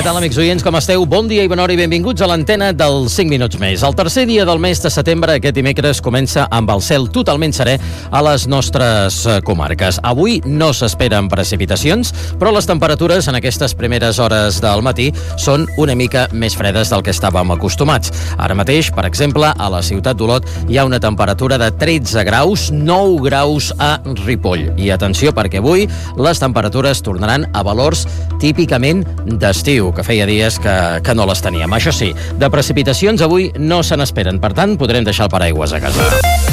què tal, amics oients, com esteu? Bon dia i bona hora i benvinguts a l'antena del 5 minuts més. El tercer dia del mes de setembre, aquest dimecres, comença amb el cel totalment serè a les nostres comarques. Avui no s'esperen precipitacions, però les temperatures en aquestes primeres hores del matí són una mica més fredes del que estàvem acostumats. Ara mateix, per exemple, a la ciutat d'Olot hi ha una temperatura de 13 graus, 9 graus a Ripoll. I atenció, perquè avui les temperatures tornaran a valors típicament d'estiu, que feia dies que no les teníem. Això sí, de precipitacions avui no se n'esperen, per tant, podrem deixar el paraigües a casa.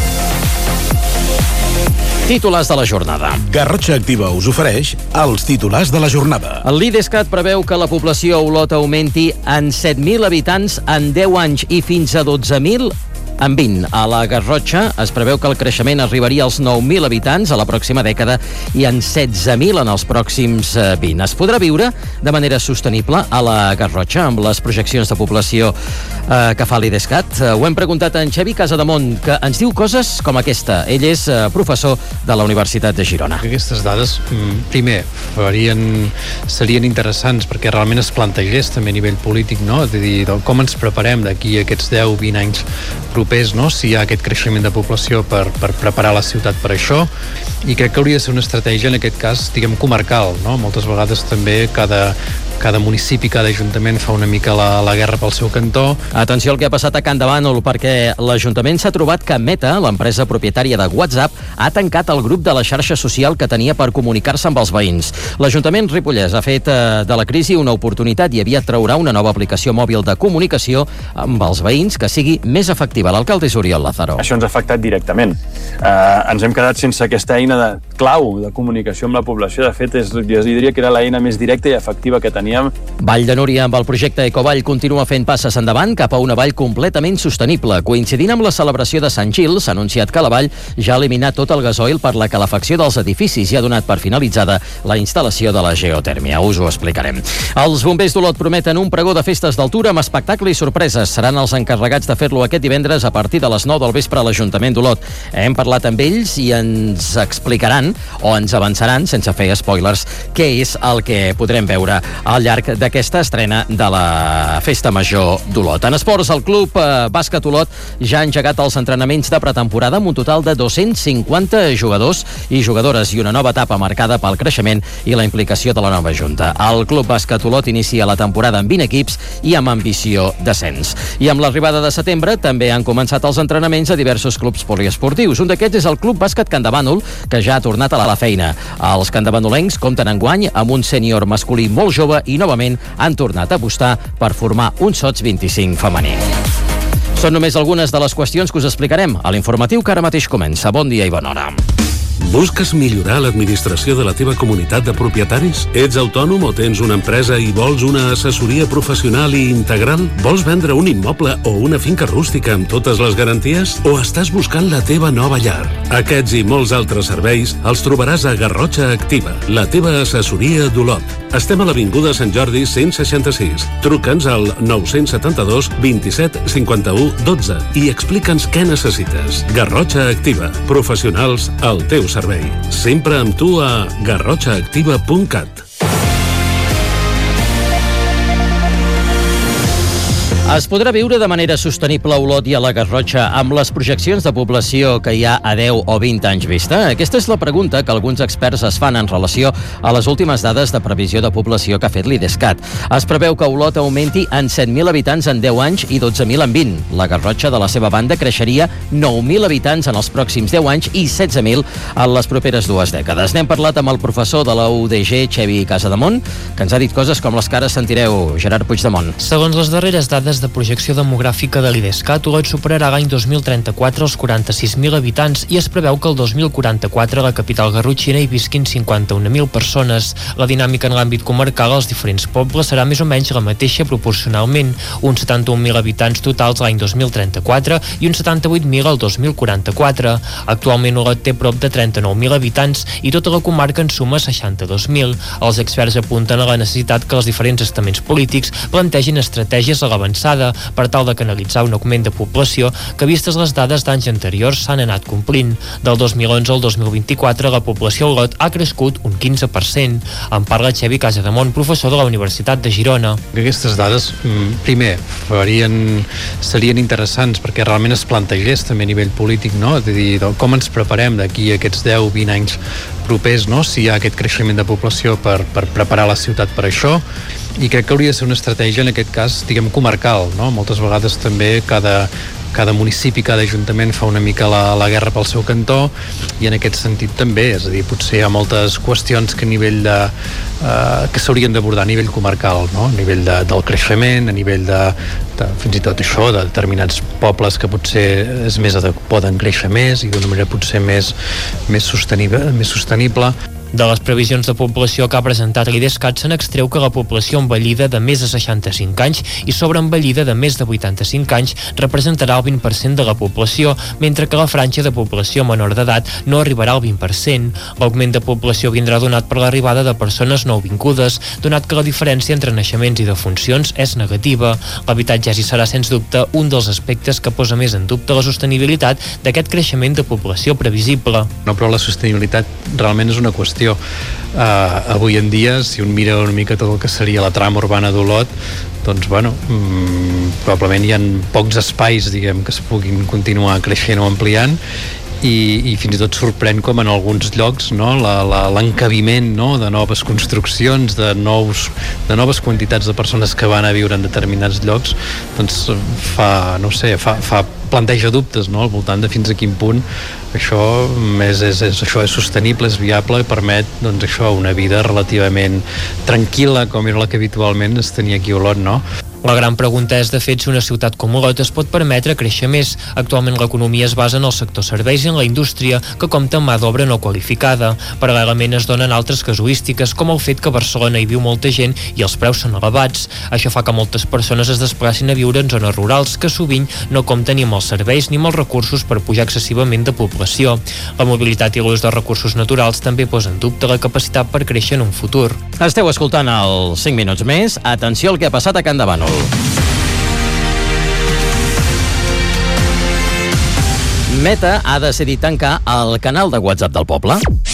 Titulars de la jornada. Garrotxa Activa us ofereix els titulars de la jornada. El Lidescat preveu que la població a Olot augmenti en 7.000 habitants en 10 anys i fins a 12.000 en 20. A la Garrotxa es preveu que el creixement arribaria als 9.000 habitants a la pròxima dècada i en 16.000 en els pròxims 20. Es podrà viure de manera sostenible a la Garrotxa amb les projeccions de població que fa l'Idescat? Ho hem preguntat a en Xavi Casademont, que ens diu coses com aquesta. Ell és professor de la Universitat de Girona. Aquestes dades, primer, serien interessants perquè realment es plantegés també a nivell polític, no? És a dir, com ens preparem d'aquí a aquests 10-20 anys propers, no? Si hi ha aquest creixement de població per preparar la ciutat per això, i crec que hauria de ser una estratègia, en aquest cas, diguem, comarcal, no? Moltes vegades també cada municipi, cada ajuntament fa una mica la guerra pel seu cantó. Atenció al que ha passat a Can de Bànol, perquè l'Ajuntament s'ha trobat que Meta, l'empresa propietària de WhatsApp, ha tancat el grup de la xarxa social que tenia per comunicar-se amb els veïns. L'Ajuntament ripollès ha fet de la crisi una oportunitat i aviat traurà una nova aplicació mòbil de comunicació amb els veïns que sigui més efectiva. L'alcalde és Oriol Lázaro. Això ens ha afectat directament. Ens hem quedat sense aquesta eina clau de comunicació amb la població. De fet, jo diria que era l'eina més directa i efectiva que teníem. Vall de Núria, amb el projecte Ecovall, continua fent passes endavant cap a una vall completament sostenible. Coincidint amb la celebració de Sant Gil, s'ha anunciat que la vall ja ha eliminat tot el gasoil per la calefacció dels edificis i ha donat per finalitzada la instal·lació de la geotèrmia. Us ho explicarem. Els bombers d'Olot prometen un pregó de festes d'altura amb espectacle i sorpreses. Seran els encarregats de fer-lo aquest divendres a partir de les 9 del vespre a l'Ajuntament d'Olot. Hem parlat amb ells i ens explicaran, o ens avançaran, sense fer spoilers, què és el que podrem veure al llarg d'aquesta estrena de la Festa Major d'Olot. En esports, el Club Bàsquet Olot ja ha engegat els entrenaments de pretemporada amb un total de 250 jugadors i jugadores i una nova etapa marcada pel creixement i la implicació de la nova junta. El Club Bàsquet Olot inicia la temporada amb 20 equips i amb ambició d'ascens. I amb l'arribada de setembre també han començat els entrenaments a diversos clubs poliesportius. Un d'aquests és el Club Bàsquet Can de Bànol, que ja ha tornat a la feina. Els candebanolencs compten enguany amb un sènior masculí molt jove i novament han tornat a apostar per formar un Sots 25 femení. Són només algunes de les qüestions que us explicarem a l'informatiu que ara mateix comença. Bon dia i bona hora. Busques millorar l'administració de la teva comunitat de propietaris? Ets autònom o tens una empresa i vols una assessoria professional i integral? Vols vendre un immoble o una finca rústica amb totes les garanties? O estàs buscant la teva nova llar? Aquests i molts altres serveis els trobaràs a Garrotxa Activa, la teva assessoria d'Olot. Estem a l'Avinguda Sant Jordi 166. Truca'ns al 972 27 51 12 i explica'ns què necessites. Garrotxa Activa, professionals al teu servei. Sempre amb tu a garrotxaactiva.cat. Es podrà viure de manera sostenible a Olot i a la Garrotxa amb les projeccions de població que hi ha a 10 o 20 anys vista? Aquesta és la pregunta que alguns experts es fan en relació a les últimes dades de previsió de població que ha fet l'Idescat. Es preveu que Olot augmenti en 7.000 habitants en 10 anys i 12.000 en 20. La Garrotxa, de la seva banda, creixeria 9.000 habitants en els pròxims 10 anys i 16.000 en les properes 2 dècades. N'hem parlat amb el professor de la UDG, Xavi Casademont, que ens ha dit coses com les que ara sentireu. Gerard Puigdemont. Segons les darreres dades de projecció demogràfica de l'Idescat, Olot superarà l'any 2034 els 46.000 habitants i es preveu que el 2044 a la capital garrotxina hi visquin 51.000 persones. La dinàmica en l'àmbit comarcal als diferents pobles serà més o menys la mateixa proporcionalment, uns 71.000 habitants totals l'any 2034 i uns 78.000 al 2044. Actualment Olot té prop de 39.000 habitants i tota la comarca en suma 62.000. Els experts apunten a la necessitat que els diferents estaments polítics plantegin estratègies a l'avançar avançada per tal de canalitzar un augment de població que, vistes les dades d'anys anteriors, s'han anat complint. Del 2011 al 2024 la població a Olot ha crescut un 15%. En parla Xevi Casademont, professor de la Universitat de Girona. Aquestes dades, primer, serien interessants perquè realment es plantegés també a nivell polític, no? És a dir, com ens preparem d'aquí a aquests 10-20 anys propers, no? Si hi ha aquest creixement de població per preparar la ciutat per això, i crec que hauria de ser una estratègia, en aquest cas, diguem, comarcal, no? Moltes vegades també cada municipi, cada ajuntament fa una mica la guerra pel seu cantó, i en aquest sentit també, és a dir, potser hi ha moltes qüestions que a nivell que s'haurien d'abordar a nivell comarcal, no? A nivell del creixement, a nivell de fins i tot això, de determinats pobles que potser poden créixer més i d'una manera potser més sostenible. De les previsions de població que ha presentat l'IDESCAT se n'extreu que la població envellida de més de 65 anys i sobreenvellida de més de 85 anys representarà el 20% de la població, mentre que la franja de població menor d'edat no arribarà al 20%. L'augment de població vindrà donat per l'arribada de persones nouvingudes, donat que la diferència entre naixements i defuncions és negativa. L'habitatge hi serà, sens dubte, un dels aspectes que posa més en dubte la sostenibilitat d'aquest creixement de població previsible. No, però la sostenibilitat realment és una qüestió. Avui en dia, si un mira una mica tot el que seria la trama urbana d'Olot, doncs, bueno, probablement hi ha pocs espais, diguem, que es puguin continuar creixent o ampliant, i fins i tot sorprèn com en alguns llocs, no, l'encabiment, no, de noves construccions, de noves quantitats de persones que van a viure en determinats llocs, doncs planteja dubtes, no, al voltant de fins a quin punt això és sostenible, és viable i permet, doncs, això, una vida relativament tranquil·la com era la que habitualment es tenia aquí a Olot, no? La gran pregunta és, de fet, si una ciutat com Olot es pot permetre créixer més. Actualment l'economia es basa en el sector serveis i en la indústria, que compta amb mà d'obra no qualificada. Paral·lelament es donen altres casuístiques, com el fet que a Barcelona hi viu molta gent i els preus són elevats. Això fa que moltes persones es desplacin a viure en zones rurals, que sovint no compten ni amb els serveis ni amb els recursos per pujar excessivament de població. La mobilitat i l'ús de recursos naturals també posen en dubte la capacitat per créixer en un futur. Esteu escoltant els 5 minuts més. Atenció al que ha passat a Can Davano. Meta ha decidit tancar el canal de WhatsApp del poble.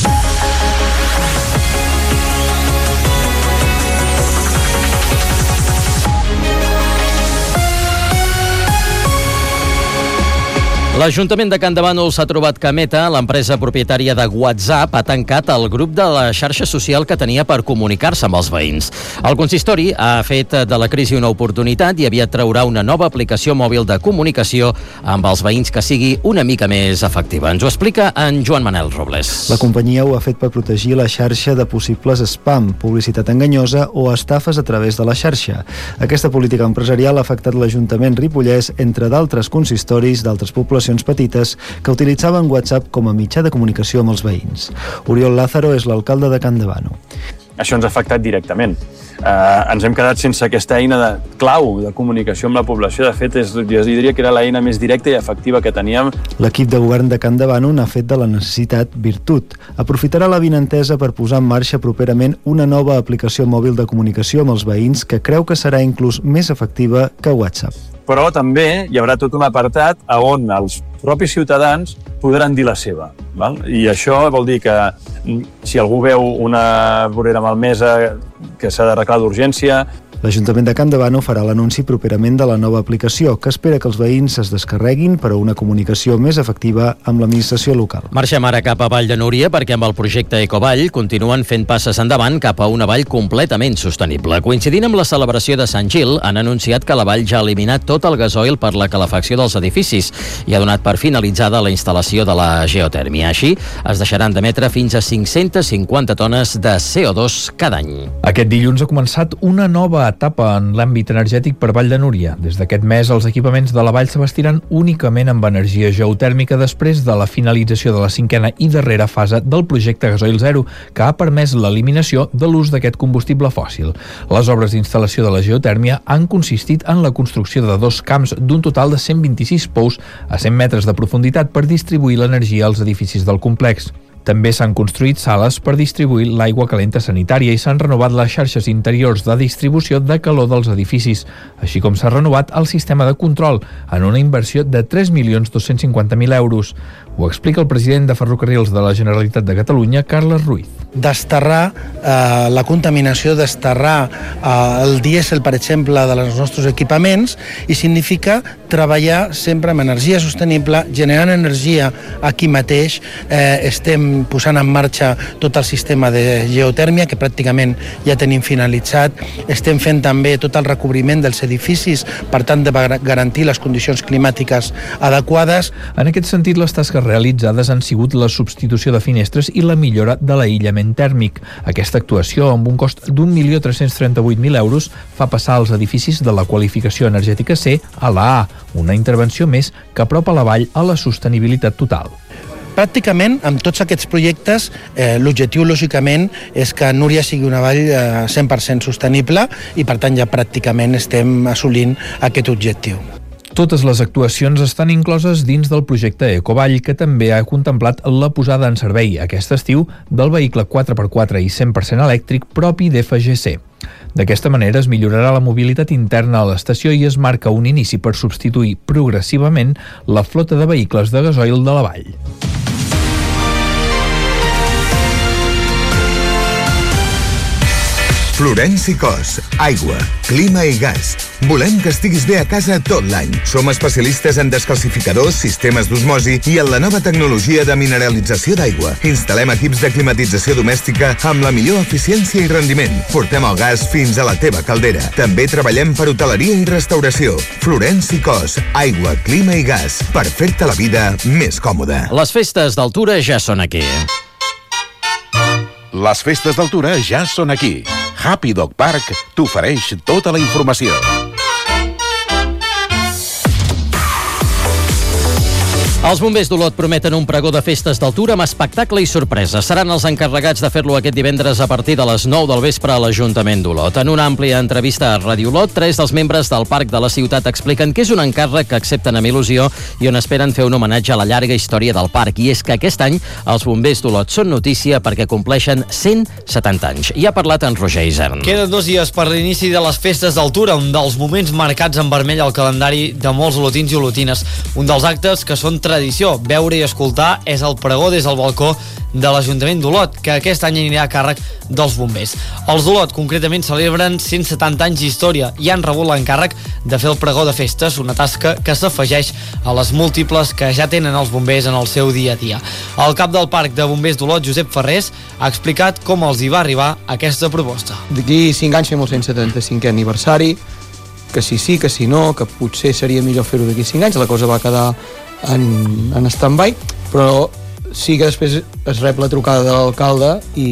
L'Ajuntament de Can Davano s'ha trobat que Meta, l'empresa propietària de WhatsApp, ha tancat el grup de la xarxa social que tenia per comunicar-se amb els veïns. El consistori ha fet de la crisi una oportunitat i aviat traurà una nova aplicació mòbil de comunicació amb els veïns que sigui una mica més efectiva. Ens ho explica en Joan Manel Robles. La companyia ho ha fet per protegir la xarxa de possibles spam, publicitat enganyosa o estafes a través de la xarxa. Aquesta política empresarial ha afectat l'Ajuntament ripollès, entre d'altres consistoris d'altres poblacions petites que utilitzaven WhatsApp com a mitjà de comunicació amb els veïns. Oriol Lázaro és l'alcalde de Can Davano. Això ens ha afectat directament. Ens hem quedat sense aquesta eina clau de comunicació amb la població. De fet, jo diria que era l'eina més directa i efectiva que teníem. L'equip de govern de Can Davano n'ha fet de la necessitat virtut. Aprofitarà la vinentesa per posar en marxa properament una nova aplicació mòbil de comunicació amb els veïns que creu que serà inclús més efectiva que WhatsApp. Però també hi haurà tot un apartat on els propis ciutadans podran dir la seva. Val? I això vol dir que si algú veu una vorera malmesa que s'ha d'arreglar d'urgència... L'Ajuntament de Can Davano farà l'anunci properament de la nova aplicació, que espera que els veïns es descarreguin per a una comunicació més efectiva amb l'administració local. Marxem ara cap a Vall de Núria perquè amb el projecte Ecovall continuen fent passes endavant cap a una vall completament sostenible. Coincidint amb la celebració de Sant Gil, han anunciat que la vall ja ha eliminat tot el gasoil per la calefacció dels edificis i ha donat per finalitzada la instal·lació de la geotèrmia. Així, es deixaran d'emetre fins a 550 tones de CO2 cada any. Aquest dilluns ha començat una nova etapa en l'àmbit energètic per Vall de Núria. Des d'aquest mes, els equipaments de la vall s'abastiran únicament amb energia geotèrmica després de la finalització de la 5a i darrera fase del projecte Gasoil Zero, que ha permès l'eliminació de l'ús d'aquest combustible fòssil. Les obres d'instal·lació de la geotèrmia han consistit en la construcció de 2 camps d'un total de 126 pous a 100 metres de profunditat per distribuir l'energia als edificis del complex. També s'han construït sales per distribuir l'aigua calenta sanitària i s'han renovat les xarxes interiors de distribució de calor dels edificis, així com s'ha renovat el sistema de control en una inversió de 3.250.000 euros. Ho explica el president de Ferrocarrils de la Generalitat de Catalunya, Carles Ruiz. Desterrar la contaminació, desterrar el dièsel, per exemple, dels nostres equipaments, i significa treballar sempre amb energia sostenible, generant energia aquí mateix. Estem posant en marxa tot el sistema de geotèrmia, que pràcticament ja tenim finalitzat. Estem fent també tot el recobriment dels edificis, per tant, de garantir les condicions climàtiques adequades. En aquest sentit, les tasques realitzades han sigut la substitució de finestres i la millora de l'aïllament tèrmic. Aquesta actuació, amb un cost d'1.338.000 euros, fa passar els edificis de la qualificació energètica C a la A, una intervenció més que apropa la vall a la sostenibilitat total. Pràcticament, amb tots aquests projectes, l'objectiu, lògicament, és que Núria sigui una vall 100% sostenible i, per tant, ja pràcticament estem assolint aquest objectiu. Totes les actuacions estan incloses dins del projecte Ecovall, que també ha contemplat la posada en servei aquest estiu del vehicle 4x4 i 100% elèctric propi d'FGC. D'aquesta manera es millorarà la mobilitat interna a l'estació i es marca un inici per substituir progressivament la flota de vehicles de gasoil de la vall. Florenci Cos, aigua, clima i gas. Volem que estiguis bé a casa tot l'any. Som especialistes en descalcificadors, sistemes d'osmosi i en la nova tecnologia de mineralització d'aigua. Instal·lem equips de climatització domèstica amb la millor eficiència i rendiment. Portem el gas fins a la teva caldera. També treballem per hoteleria i restauració. Florenci Cos, aigua, clima i gas. Per fer-te la vida més còmoda. Les festes d'Altura ja són aquí. Les festes d'Altura ja són aquí. Happy Dog Park t'ofereix tota la informació. Els bombers d'Olot prometen un pregó de festes d'Altura amb espectacle i sorpresa. Seran els encarregats de fer-lo aquest divendres a partir de les 9 del vespre a l'Ajuntament d'Olot. En una àmplia entrevista a Ràdio Olot, 3 dels membres del Parc de la Ciutat expliquen que és un encàrrec que accepten amb il·lusió i on esperen fer un homenatge a la llarga història del parc. I és que aquest any els bombers d'Olot són notícia perquè compleixen 170 anys. I ha parlat en Roger Isern. Queden 2 dies per l'inici de les festes d'Altura, un dels moments marcats en vermell al calendari de molts olotins i olotines. Un dels actes que són tradició, veure i escoltar, és el pregó des del balcó de l'Ajuntament d'Olot, que aquest any anirà a càrrec dels bombers. Els d'Olot concretament celebren 170 anys d'història i han rebut l'encàrrec de fer el pregó de festes, una tasca que s'afegeix a les múltiples que ja tenen els bombers en el seu dia a dia. El cap del Parc de Bombers d'Olot, Josep Ferrés, ha explicat com els hi va arribar aquesta proposta. D'aquí 5 anys fem el 175è aniversari, que si sí, que si no, que potser seria millor fer-ho d'aquí 5 anys, la cosa va quedar en stand-by, però sí que després es rep la trucada de l'alcalde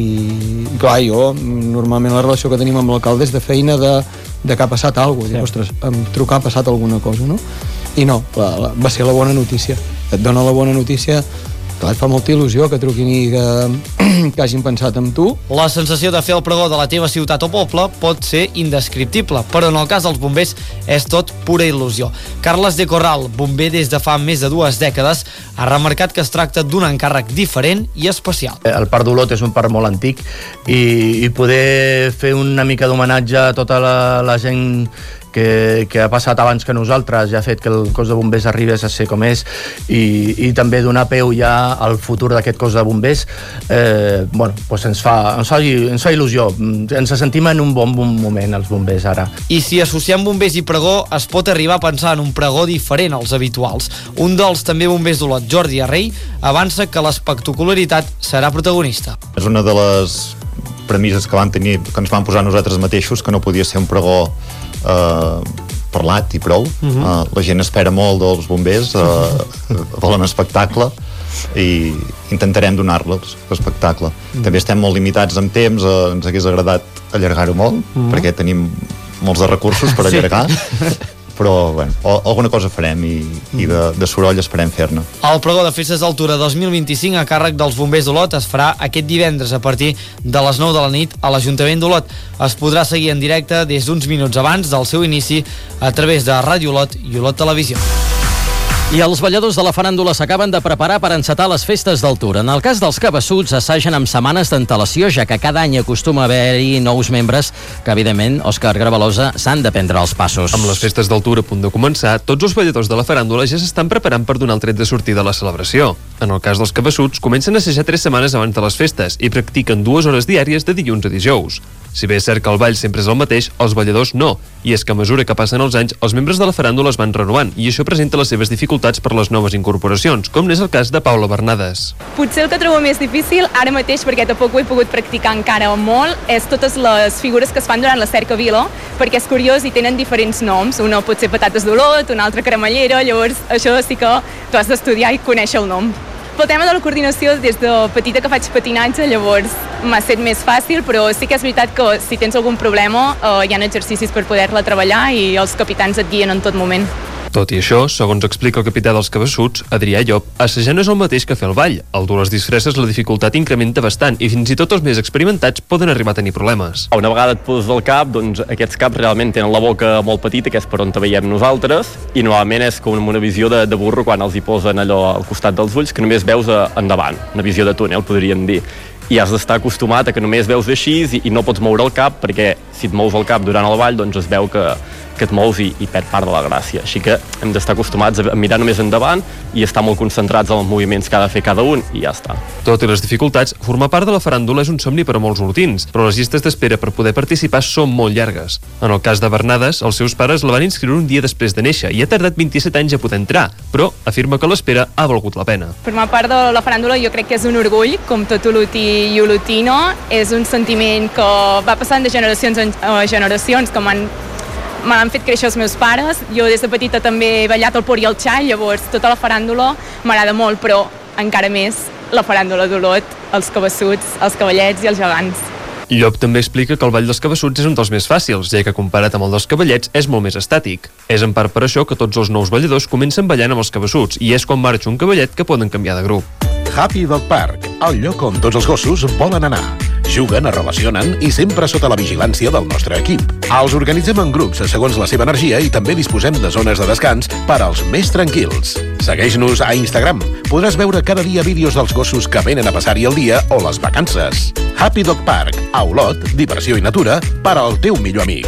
i clar, jo normalment la relació que tenim amb l'alcalde és de feina de que ha passat alguna cosa, ostres, amb trucar ha passat alguna cosa, no? I no, va ser la bona notícia, et dona la bona notícia, clar, et fa molta il·lusió que truquin i que hagin pensat en tu. La sensació de fer el pregó de la teva ciutat o poble pot ser indescriptible, però en el cas dels bombers és tot pura il·lusió. Carles de Corral, bomber des de fa més de 2 dècades, ha remarcat que es tracta d'un encàrrec diferent i especial. El Parc d'Olot és un parc molt antic i poder fer una mica d'homenatge a tota la gent que ha passat abans que nosaltres ja ha fet que el cos de bombers arribés a ser com és i també donar peu ja al futur d'aquest cos de bombers doncs ens fa il·lusió, ens sentim en un bon moment els bombers ara. I si associem bombers i pregó es pot arribar a pensar en un pregó diferent als habituals. Un dels també bombers d'Olot, Jordi Arrey, avança que l'espectacularitat serà protagonista. És una de les premisses que ens van posar nosaltres mateixos, que no podia ser un pregó parlat i prou. La gent espera molt dels bombers, volen espectacle i intentarem donar-los l'espectacle. També estem molt limitats en temps, ens hagués agradat allargar-ho molt, perquè tenim molts de recursos per allargar, però bueno, alguna cosa farem i de soroll esperem fer-ne. El pregó de festes d'Altura 2025 a càrrec dels bombers d'Olot es farà aquest divendres a partir de les 9 de la nit a l'Ajuntament d'Olot. Es podrà seguir en directe des d'uns minuts abans del seu inici a través de Ràdio Olot i Olot Televisió. I els balladors de la faràndula s'acaben de preparar per encetar les festes del Tour. En el cas dels cabeçuts, assagen amb setmanes d'antelació, ja que cada any acostuma a haver-hi nous membres que, evidentment, Òscar Gravalosa, s'han de prendre els passos. Amb les festes del Tour a punt de començar, tots els balladors de la faràndula ja s'estan preparant per donar el tret de sortida a la celebració. En el cas dels cabeçuts, comencen a assajar 3 setmanes abans de les festes i practiquen 2 hores diàries de dilluns a dijous. Si bé és cert que el ball sempre és el mateix, els balladors no. I és que a mesura que passen els anys, els membres de la faràndula es van renovant i això presenta les seves dificultats per les noves incorporacions, com n'és el cas de Paula Bernades. Potser el que trobo més difícil, ara mateix, perquè tampoc ho he pogut practicar encara molt, és totes les figures que es fan durant la cercavila, perquè és curiós i tenen diferents noms. Una pot ser patates d'olot, una altra cremallera, llavors això sí que tu has d'estudiar i conèixer el nom. Pel tema de la coordinació, des de petita que faig patinatge, llavors m'ha estat més fàcil, però sí que és veritat que si tens algun problema hi ha exercicis per poder-la treballar i els capitans et guien en tot moment. Tot i això, segons explica el capità dels cabeçuts, Adrià Llop, assajar no és el mateix que fer el ball. Al dur les disfresses la dificultat incrementa bastant i fins i tot els més experimentats poden arribar a tenir problemes. Una vegada et poses el cap, doncs aquests caps realment tenen la boca molt petita, que és per on te veiem nosaltres, i normalment és com una visió de burro quan els hi posen allò al costat dels ulls, que només veus endavant, una visió de túnel, podríem dir. I has d'estar acostumat a que només veus així i no pots moure el cap, perquè si et mous el cap durant el ball, doncs es veu que et mous i perd part de la gràcia. Així que hem d'estar acostumats a mirar només endavant i estar molt concentrats en els moviments que ha de fer cada un i ja està. Tot i les dificultats, formar part de la faràndula és un somni per a molts olotins, però les llistes d'espera per poder participar són molt llargues. En el cas de Bernades, els seus pares la van inscriure un dia després de néixer i ha tardat 27 anys a poder entrar, però afirma que l'espera ha valgut la pena. Formar part de la faràndula jo crec que és un orgull, com tot olotí i olotino. És un sentiment que va passant de generacions en generacions, que m'han fet créixer els meus pares. Jo des de petita també he ballat el por i el xall, llavors tota la faràndula m'agrada molt, però encara més la faràndula d'Olot, els cabeçuts, els cavallets i els gegants. Llop també explica que el ball dels cabeçuts és un dels més fàcils, ja que comparat amb el dels cavallets és molt més estàtic. És en part per això que tots els nous balladors comencen ballant amb els cabeçuts i és quan marxa un cavallet que poden canviar de grup. Happy Dog Park, el lloc on tots els gossos volen anar. Juguen, es relacionen i sempre sota la vigilància del nostre equip. Els organitzem en grups segons la seva energia i també disposem de zones de descans per als més tranquils. Segueix-nos a Instagram. Podràs veure cada dia vídeos dels gossos que venen a passar-hi el dia o les vacances. Happy Dog Park, a Olot, diversió i natura per al teu millor amic.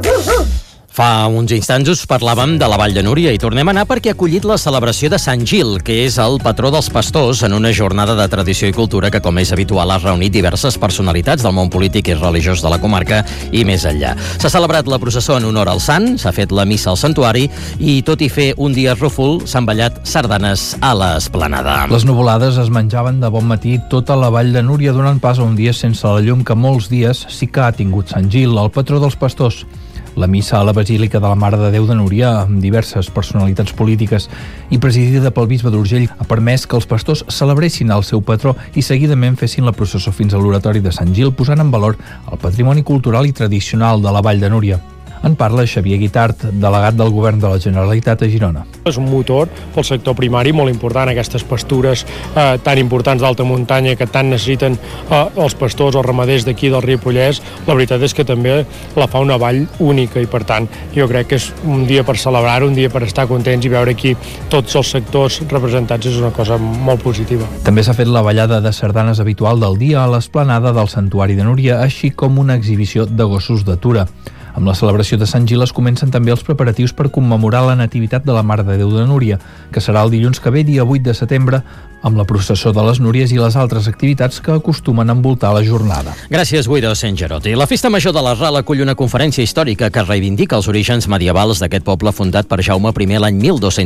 Fa uns instants us parlàvem de la Vall de Núria i tornem a anar perquè ha acollit la celebració de Sant Gil, que és el patró dels pastors, en una jornada de tradició i cultura que, com és habitual, ha reunit diverses personalitats del món polític i religiós de la comarca i més enllà. S'ha celebrat la processó en honor al sant, s'ha fet la missa al santuari i, tot i fer un dia rúfol, s'han ballat sardanes a l'esplanada. Les nuvolades es menjaven de bon matí tota la Vall de Núria, donant pas a un dia sense la llum que molts dies sí que ha tingut Sant Gil, el patró dels pastors. La missa a la Basílica de la Mare de Déu de Núria, amb diverses personalitats polítiques i presidida pel bisbe d'Urgell, ha permès que els pastors celebressin el seu patró i seguidament fessin la processó fins a l'oratori de Sant Gil, posant en valor el patrimoni cultural i tradicional de la Vall de Núria. En parla Xavier Guitart, delegat del Govern de la Generalitat a Girona. És un motor pel sector primari molt important, aquestes pastures tan importants d'alta muntanya que tant necessiten els pastors o ramaders d'aquí del Ripollès. La veritat és que també la fa una vall única i, per tant, jo crec que és un dia per celebrar, un dia per estar contents i veure aquí tots els sectors representats és una cosa molt positiva. També s'ha fet la ballada de sardanes habitual del dia a l'esplanada del Santuari de Núria, així com una exhibició de gossos d'atura. Amb la celebració de Sant Gil es comencen també els preparatius per commemorar la nativitat de la Mare de Déu de Núria, que serà el dilluns que ve, dia 8 de setembre, amb la processó de les Núries i les altres activitats que acostumen a envoltar la jornada. Gràcies, Guido Sengerotti. La Festa Major de la RAL acull una conferència històrica que reivindica els orígens medievals d'aquest poble fundat per Jaume I l'any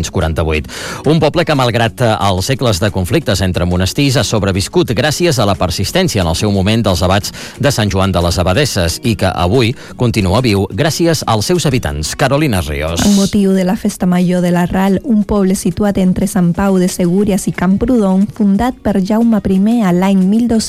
1248. Un poble que, malgrat els segles de conflictes entre monestirs, ha sobreviscut gràcies a la persistència en el seu moment dels abats de Sant Joan de les Abadesses i que avui continua viu gràcies als seus habitants. Carolina Ríos. Amb motiu de la Festa Major de la RAL, un poble situat entre Sant Pau de Segúries i Camprodon, fundat per Jaume I a l'any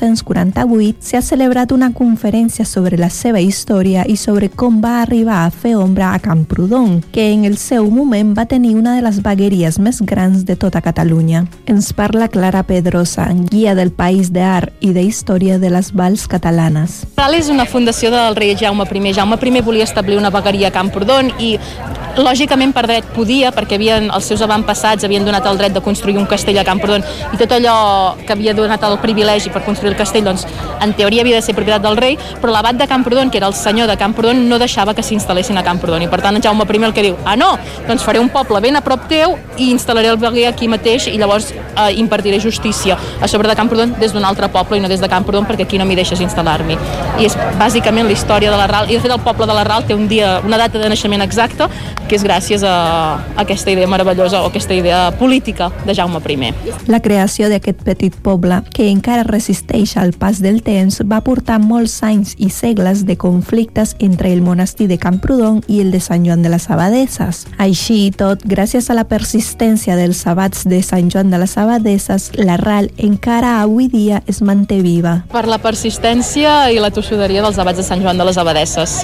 1248, s'ha celebrat una conferència sobre la seva història i sobre com va arribar a fer ombra a Camprodon, que en el seu moment va tenir una de les vegueries més grans de tota Catalunya. Ens parla Clara Pedrosa, guia del País d'Art i de Història de les Valls Catalanes. RAL és una fundació del rei Jaume I. Jaume I volia establir una vegueria a Camprodon i lògicament per dret podia, perquè els seus avantpassats havien donat el dret de construir un castell a Camprodon i tot allò que havia donat el privilegi per construir el castell, doncs en teoria havia de ser propietat del rei, però l'abat de Camprodon, que era el senyor de Camprodon, no deixava que s'instal·lessin a Camprodon, i per tant en Jaume I el que diu, no, doncs faré un poble ben a prop teu i instal·laré el veguer aquí mateix i llavors impartiré justícia a sobre de Camprodon des d'un altre poble i no des de Camprodon perquè aquí no m'hi deixes instal·lar-m'hi. I és bàsicament la història de la RAL, i de fet el poble de la RAL té una data de naixement exacta, que és gràcies a aquesta idea meravellosa o aquesta idea política de Jaume I. La creació d'aquest petit poble, que encara resisteix al pas del temps, va portar molts anys i segles de conflictes entre el monestir de Camprodon i el de Sant Joan de les Abadesses. Així i tot, gràcies a la persistència dels abats de Sant Joan de les Abadesses, la RAL encara avui dia es manté viva. Per la persistència i la tossuderia dels abats de Sant Joan de les Abadesses.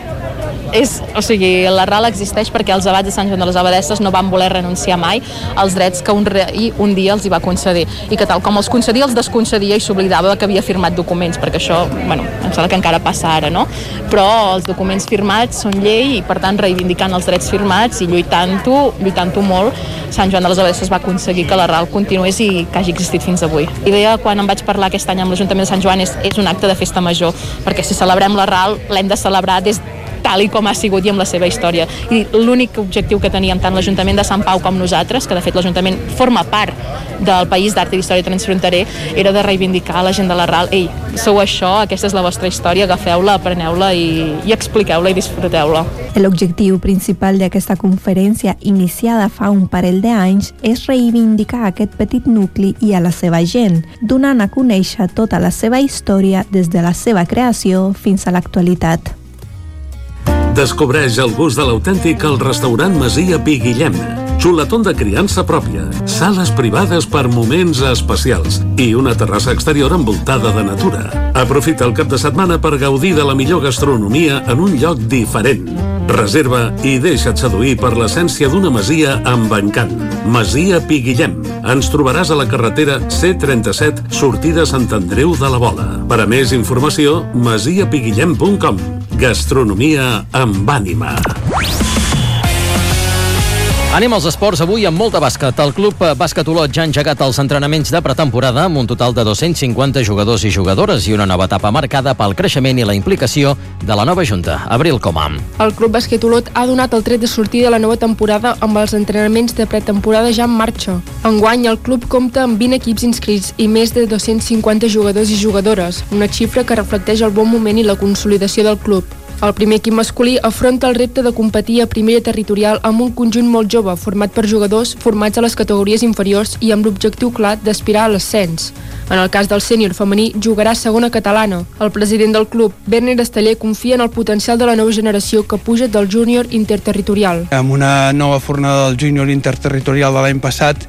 La RAL existeix perquè els abats de Sant Joan de les Abadesses no van voler renunciar mai als drets que un rei un dia els hi va concedir, i que tal com els concedia, els desconcedia i s'oblidava que havia firmat documents, perquè això, em sembla que encara passa ara, no? Però els documents firmats són llei i, per tant, reivindicant els drets firmats i lluitant-ho molt, Sant Joan de les Abadesses va aconseguir que la RAL continués i que hagi existit fins avui. L'idea, quan em vaig parlar aquest any amb l'Ajuntament de Sant Joan, és un acte de festa major, perquè si celebrem la RAL l'hem de celebrar tal i com ha sigut i amb la seva història. I l'únic objectiu que teníem tant l'Ajuntament de Sant Pau com nosaltres, que de fet l'Ajuntament forma part del País d'Art i d'Història Transfronterer, era de reivindicar la gent de la RAL. Ei, sou això, aquesta és la vostra història, agafeu-la, apreneu-la i expliqueu-la i disfruteu-la. L'objectiu principal d'aquesta conferència, iniciada fa un parell d'anys, és reivindicar aquest petit nucli i a la seva gent, donant a conèixer tota la seva història des de la seva creació fins a l'actualitat. Descobreix el gust de l'autèntic al restaurant Masia Pi Guillem. Xuletón de criança pròpia, sales privades per moments especials i una terrassa exterior envoltada de natura. Aprofita el cap de setmana per gaudir de la millor gastronomia en un lloc diferent. Reserva i deixa't seduir per l'essència d'una masia amb encant. Masia Pi Guillem. Ens trobaràs a la carretera C37, sortida Sant Andreu de la Vola. Per a més informació, masiapiguillem.com. Gastronomia amb ànima. Anem als esports avui amb molt de bàsquet. El club Bàsquet Olot ja ha engegat els entrenaments de pretemporada amb un total de 250 jugadors i jugadores i una nova etapa marcada pel creixement i la implicació de la nova junta. Abril Comam. El club Bàsquet Olot ha donat el tret de sortida de la nova temporada amb els entrenaments de pretemporada ja en marxa. Enguany, el club compta amb 20 equips inscrits i més de 250 jugadors i jugadores, una xifra que reflecteix el bon moment i la consolidació del club. El primer equip masculí afronta el repte de competir a primera territorial amb un conjunt molt jove, format per jugadors formats a les categories inferiors i amb l'objectiu clar d'aspirar a l'ascens. En el cas del sènior femení, jugarà a segona catalana. El president del club, Werner Esteller, confia en el potencial de la nova generació que puja del júnior interterritorial. Amb una nova fornada del júnior interterritorial de l'any passat,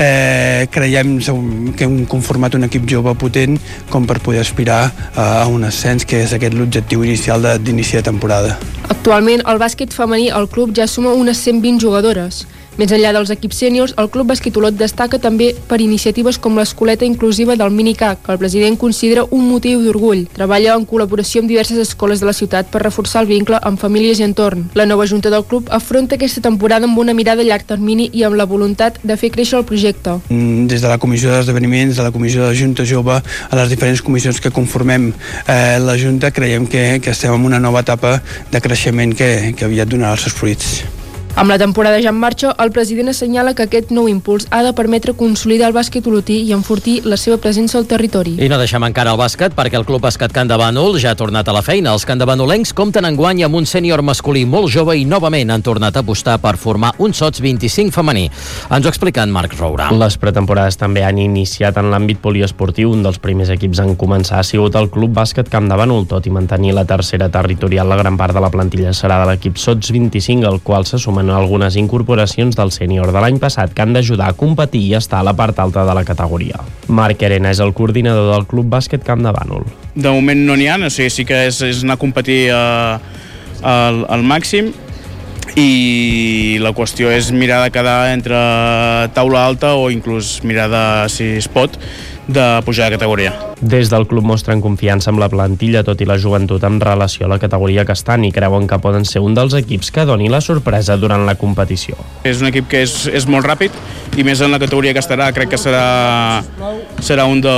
creiem que hem conformat un equip jove potent com per poder aspirar a un ascens, que és aquest l'objectiu inicial d'inici de temporada. Actualment, al bàsquet femení, el club ja suma unes 120 jugadores. Més enllà dels equips sèniors, el Club Bàsquet Olot destaca també per iniciatives com l'escoleta inclusiva del Minicac, que el president considera un motiu d'orgull. Treballa en col·laboració amb diverses escoles de la ciutat per reforçar el vincle amb famílies i entorn. La nova junta del club afronta aquesta temporada amb una mirada a llarg termini i amb la voluntat de fer créixer el projecte. Des de la comissió d'esdeveniments, de la comissió de Junta Jove, a les diferents comissions que conformem la Junta, creiem que estem en una nova etapa de creixement que aviat donarà els seus fruits. Amb la temporada ja en marxa, el president assenyala que aquest nou impuls ha de permetre consolidar el bàsquet olotí i enfortir la seva presència al territori. I no deixem encara el bàsquet, perquè el Club Bàsquet Can de Bànol ja ha tornat a la feina. Els candebanolencs compten enguany amb un sènior masculí molt jove i novament han tornat a apostar per formar un sots 25 femení. Ens ho explica en Marc Roura. Les pretemporades també han iniciat en l'àmbit poliesportiu. Un dels primers equips en començar ha sigut el Club Bàsquet Camp de Bànol. Tot i mantenir la tercera territorial, la gran part de la plantilla serà de l'equip sots 25, al qual se sumen algunes incorporacions del sènior de l'any passat que han d'ajudar a competir i estar a la part alta de la categoria. Marc Arena és el coordinador del Club Bàsquet Camp de Bànol. De moment no n'hi ha, o sigui, sí que és anar a competir al màxim i la qüestió és mirar de quedar entre taula alta o inclús mirar de, si es pot, de pujar de categoria. Des del club mostren confiança amb la plantilla, tot i la joventut en relació a la categoria que estan, i creuen que poden ser un dels equips que doni la sorpresa durant la competició. És un equip que és molt ràpid i més en la categoria que estarà, crec que serà un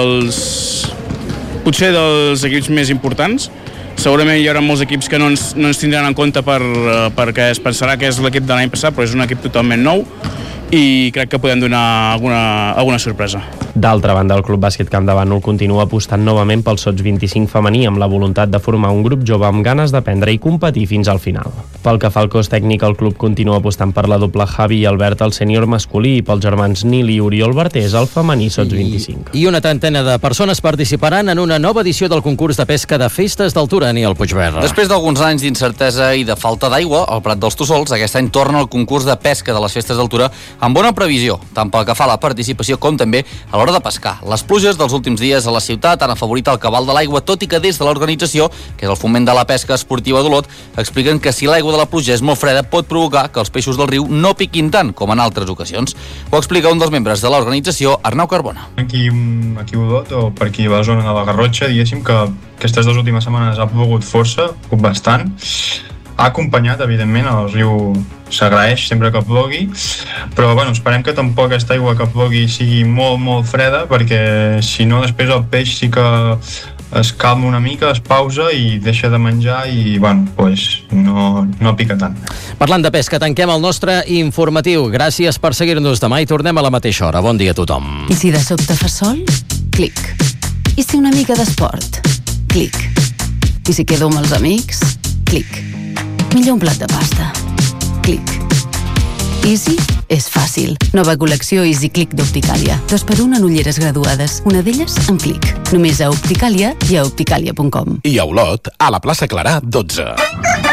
potser dels equips més importants. Segurament hi haurà molts equips que no ens tindran en compte perquè es pensarà que és l'equip de l'any passat, però és un equip totalment nou i crec que podem donar alguna sorpresa. D'altra banda, el Club Bàsquet Camp de Bànol continua apostant novament pel Sots 25 femení amb la voluntat de formar un grup jove amb ganes d'aprendre i competir fins al final. Pel que fa al cos tècnic, el club continua apostant per la doble Javi i Albert al sènior masculí i pels germans Nil i Oriol Bartés al femení Sots 25. I una trentena de persones participaran en una nova edició del concurs de pesca de festes d'altura, Aniol Puigverd. Després d'alguns anys d'incertesa i de falta d'aigua, el Prat dels Tossols aquest any torna al concurs de pesca de les festes d'altura amb bona previsió, tant pel que fa a la participació com també a l'hora de pescar. Les pluges dels últims dies a la ciutat han afavorit el cabal de l'aigua, tot i que des de l'organització, que és el Foment de la Pesca Esportiva d'Olot, expliquen que si l'aigua de la pluja és molt freda pot provocar que els peixos del riu no piquin tant com en altres ocasions. Ho explica un dels membres de l'organització, Arnau Carbona. Aquí a Olot, o per aquí a la zona de la Garrotxa, diguéssim que aquestes 2 últimes setmanes ha plogut força, bastant. Ha acompanyat, evidentment, el riu s'agraeix sempre que plogui, però bueno, esperem que tampoc aquesta aigua que plogui sigui molt, molt freda, perquè si no després el peix sí que es calma una mica, es pausa i deixa de menjar i bueno, pues, no pica tant. Parlant de pesca, tanquem el nostre informatiu. Gràcies per seguir-nos. Demà i tornem a la mateixa hora. Bon dia a tothom. I si de sobte fa sol? Clic. I si una mica d'esport? Clic. I si quedo amb els amics? Clic. Millor un plat de pasta. Clic. Easy és fàcil. Nova col·lecció Easy Click d'Opticàlia. 2x1 en ulleres graduades. Una d'elles amb Clic. Només a Opticàlia i a opticàlia.com. I a Olot, a la plaça Clarà, 12.